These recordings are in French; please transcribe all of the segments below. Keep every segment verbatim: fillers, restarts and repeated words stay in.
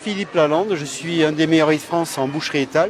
Philippe Lalande, je suis un des meilleurs de France en boucherie étale.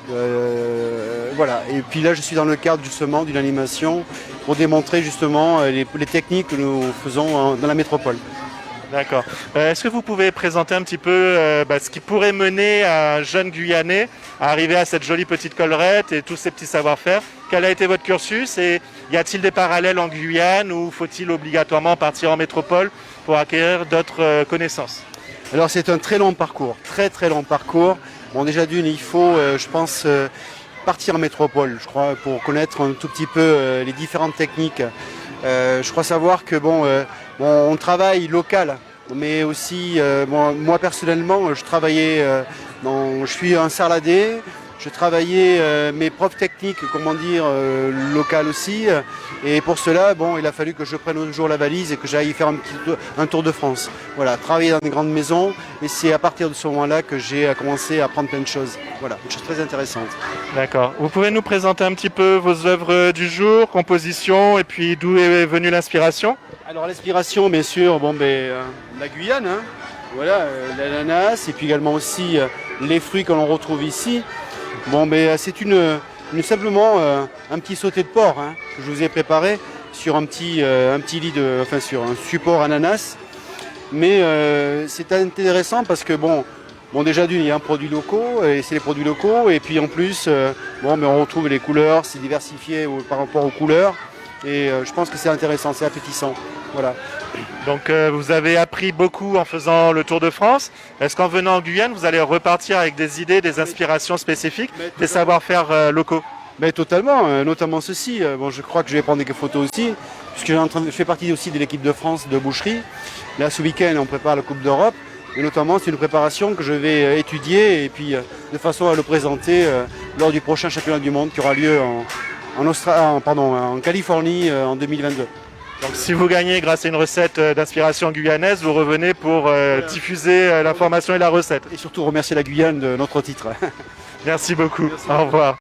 Euh, voilà. Et puis là, je suis dans le cadre justement d'une animation pour démontrer justement les, les techniques que nous faisons en- dans la métropole. D'accord. Euh, Est-ce que vous pouvez présenter un petit peu euh, bah, ce qui pourrait mener un jeune Guyanais à arriver à cette jolie petite collerette et tous ces petits savoir-faire? Quel a été votre cursus et y a-t-il des parallèles en Guyane ou faut-il obligatoirement partir en métropole pour acquérir d'autres euh, connaissances? Alors c'est un très long parcours, très très long parcours. Bon déjà d'une, il faut, euh, je pense, euh, partir en métropole, je crois, pour connaître un tout petit peu euh, les différentes techniques. Euh, je crois savoir que bon, euh, bon, on travaille local, mais aussi euh, bon, moi personnellement, je travaillais, euh, dans, je suis un sarladé. Je travaillais euh, mes propres techniques, comment dire, euh, locales aussi. Et pour cela, bon, il a fallu que je prenne un jour la valise et que j'aille faire un, petit tour, un tour de France. Voilà, travailler dans des grandes maisons. Et c'est à partir de ce moment-là que j'ai commencé à apprendre plein de choses. Voilà, une chose très intéressante. D'accord. Vous pouvez nous présenter un petit peu vos œuvres du jour, composition et puis d'où est venue l'inspiration? Alors l'inspiration, bien sûr, bon, ben, euh, la Guyane, hein. Voilà, euh, l'ananas et puis également aussi euh, les fruits que l'on retrouve ici. Bon, mais c'est une, une simplement euh, un petit sauté de porc hein, que je vous ai préparé sur un petit, euh, un petit lit de, enfin sur un support ananas. Mais euh, c'est intéressant parce que bon, bon déjà d'une il y a un produit locaux et c'est les produits locaux et puis en plus euh, bon, mais on retrouve les couleurs, c'est diversifié au- par rapport aux couleurs et euh, je pense que c'est intéressant, c'est appétissant. Voilà. Donc euh, vous avez appris beaucoup en faisant le Tour de France. Est-ce qu'en venant en Guyane, vous allez repartir avec des idées, des inspirations spécifiques, des savoir-faire euh, locaux? Mais totalement, euh, notamment ceci. Euh, bon, je crois que je vais prendre des photos aussi, puisque j'ai en train de- je fais partie aussi de l'équipe de France de boucherie. Là, ce week-end, on prépare la Coupe d'Europe. Et notamment, c'est une préparation que je vais euh, étudier et puis euh, de façon à le présenter euh, lors du prochain championnat du monde qui aura lieu en, en, Austra- en- pardon, en Californie euh, en deux mille vingt-deux. Donc si vous gagnez grâce à une recette euh, d'inspiration guyanaise, vous revenez pour euh, Voilà. diffuser euh, l'information et la recette. Et surtout remercier la Guyane de notre titre. Merci beaucoup. Merci. Au revoir.